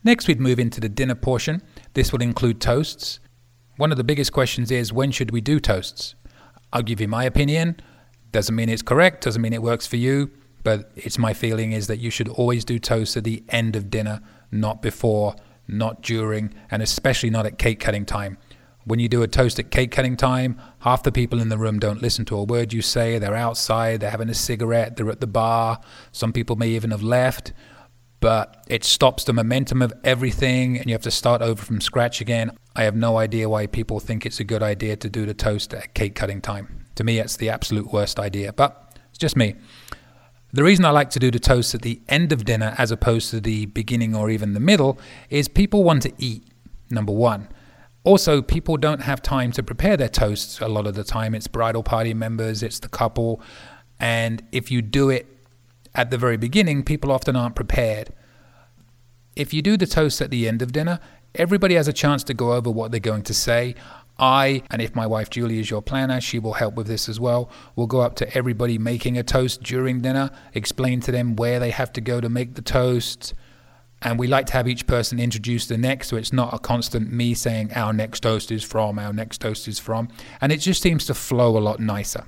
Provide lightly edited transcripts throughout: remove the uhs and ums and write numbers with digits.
Next, we'd move into the dinner portion. This will include toasts. One of the biggest questions is, when should we do toasts? I'll give you my opinion. Doesn't mean it's correct, doesn't mean it works for you, but it's my feeling is that you should always do toasts at the end of dinner, not before, not during, and especially not at cake cutting time. When you do a toast at cake cutting time, half the people in the room don't listen to a word you say. They're outside, they're having a cigarette, they're at the bar. Some people may even have left, but it stops the momentum of everything and you have to start over from scratch again. I have no idea why people think it's a good idea to do the toast at cake cutting time. To me, it's the absolute worst idea, but it's just me. The reason I like to do the toast at the end of dinner as opposed to the beginning or even the middle is people want to eat, number one. Also, people don't have time to prepare their toasts a lot of the time. It's bridal party members, it's the couple, and if you do it at the very beginning, people often aren't prepared. If you do the toast at the end of dinner, everybody has a chance to go over what they're going to say. And if my wife Julie is your planner, she will help with this as well. We'll go up to everybody making a toast during dinner, explain to them where they have to go to make the toast. And we like to have each person introduce the next, so it's not a constant me saying our next toast is from, our next toast is from. And it just seems to flow a lot nicer.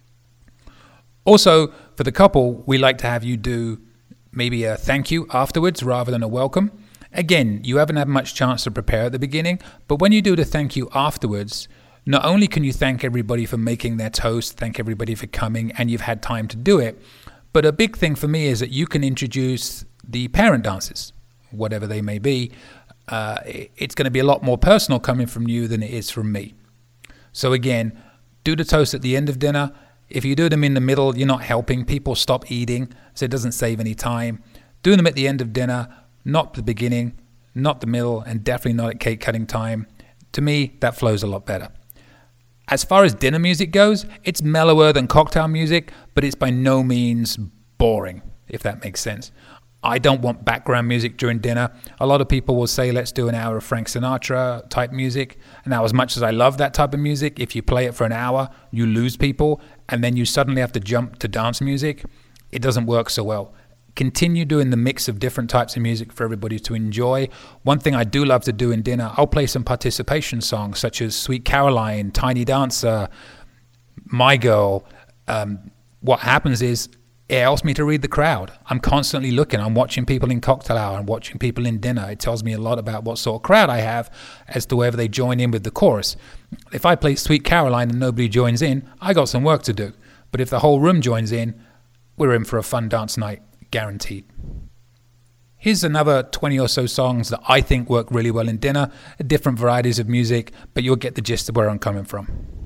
Also, for the couple, we like to have you do maybe a thank you afterwards rather than a welcome. Again, you haven't had much chance to prepare at the beginning, but when you do the thank you afterwards, not only can you thank everybody for making their toast, thank everybody for coming, and you've had time to do it, but a big thing for me is that you can introduce the parent dances, whatever they may be. It's going to be a lot more personal coming from you than it is from me. So again, do the toast at the end of dinner. If you do them in the middle, you're not helping. People stop eating, so it doesn't save any time. Do them at the end of dinner, not the beginning, not the middle, and definitely not at cake cutting time. To me, that flows a lot better. As far as dinner music goes, it's mellower than cocktail music, but it's by no means boring, if that makes sense. I don't want background music during dinner. A lot of people will say, let's do an hour of Frank Sinatra type music. Now, as much as I love that type of music, if you play it for an hour, you lose people, and then you suddenly have to jump to dance music. It doesn't work so well. Continue doing the mix of different types of music for everybody to enjoy. One thing I do love to do in dinner, I'll play some participation songs such as Sweet Caroline, Tiny Dancer, My Girl. What happens is, it helps me to read the crowd. I'm constantly looking. I'm watching people in cocktail hour. I'm watching people in dinner. It tells me a lot about what sort of crowd I have as to whether they join in with the chorus. If I play Sweet Caroline and nobody joins in, I got some work to do. But if the whole room joins in, we're in for a fun dance night, guaranteed. Here's another 20 or so songs that I think work really well in dinner, different varieties of music, but you'll get the gist of where I'm coming from.